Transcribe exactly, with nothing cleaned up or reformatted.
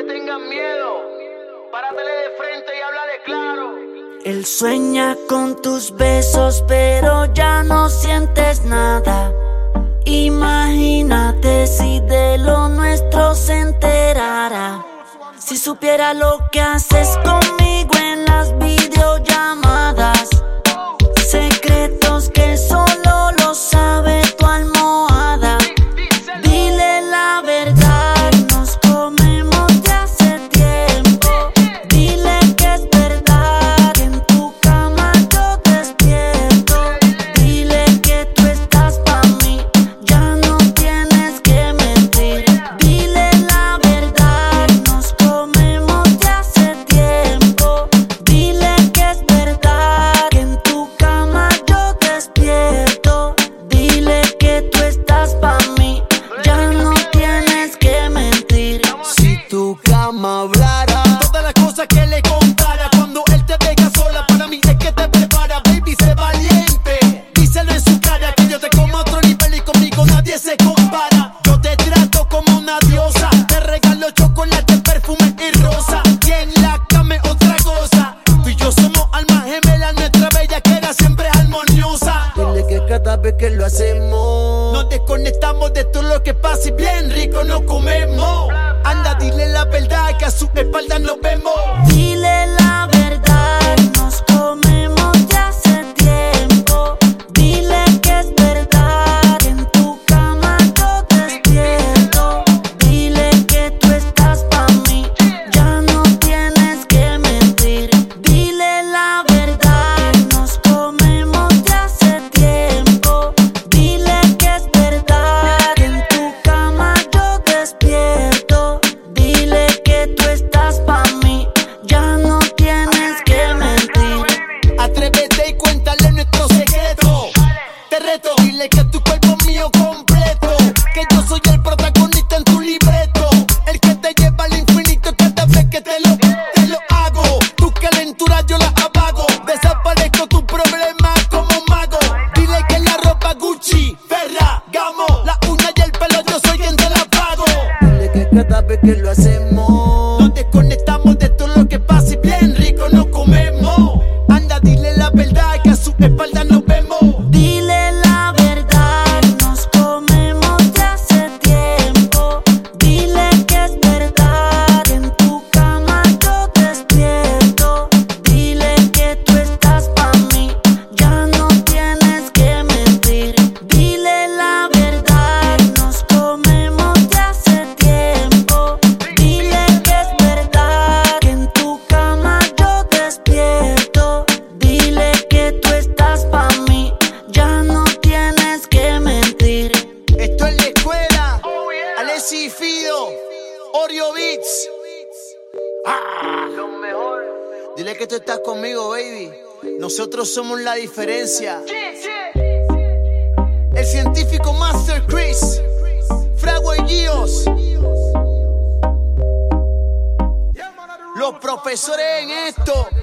tengan miedo. Páratele de frente y háblale claro. Él sueña con tus besos, pero ya no sientes nada. Imagínate si de lo nuestro se enterara. Si supiera lo que haces conmigo en las videollamadas. Secretos que solo lo sabe tu almohada. Dile la verdad, nos comemos de hace tiempo. Dile que es verdad, que en tu cama yo despierto. Dile que tú estás pa' mí, ya no tienes que mentir. Dile la verdad, nos comemos de hace tiempo. Dile que es verdad, que en tu cama yo despierto. Dile que tú estás pa' mí, ya no tienes que mentir. Si tu cama hablara todas las cosas que le contara, cuando él te deja sola, para mí es que te prepara. Baby, sé valiente, díselo en su cara, que yo te como a otro nivel y conmigo nadie se compara. Yo te trato como una diosa, te regalo chocolate, perfume y rosa, y en la cama es otra cosa. Tú y yo somos almas gemelas, nuestra bellaquera siempre es armoniosa. Dile que cada vez que lo hacemos nos desconectamos de todo lo que pasa y bien rico nos comemos. Anda, dile la verdad, que a su espalda nos vemos. Dile la verdad, nos comemos de hace tiempo. Dile que es verdad, que en tu cama yo despierto. Dile que tú estás pa' mí, ya no tienes que mentir. Dile la verdad, nos comemos de hace tiempo. Dile que es verdad, que en tu cama yo despierto. Dile que tú estás pa' mí, ya no tienes que mentir. Atrévete y cuéntale nuestro secreto. Te reto, dile que tu cuerpo es mío completo, que yo soy el protagonista en tu libreto, el que te lleva al infinito cada vez que te lo, te lo hago. Tu calentura yo la apago, desaparezco tu problema como un mago. Dile que la ropa Gucci, Ferragamo, la uña y el pelo yo soy quien te la pago. Dile que cada vez que lo hacemos nos desconectamos de todo lo que pasa y bien rico nos comemos. Anda, dile la verdad, que a su espalda nos vemos. Dile la verdad, nos comemos de hace tiempo. Dile que es verdad, que en tu cama yo despierto. Dile que tú estás pa' mí, ya no tienes que mentir. Dile la verdad, nos comemos de hace tiempo. Dile que es verdad, que en tu cama yo despierto. Dile que tú estás pa' mí, ya no tienes que mentir. Esto es la escuela, Alessi y Fido, Oreo Beats. Ah. Los mejores. Dile que tú estás conmigo, baby. Nosotros somos la diferencia. El científico Master Chris, Frago y Gios, los profesores en esto.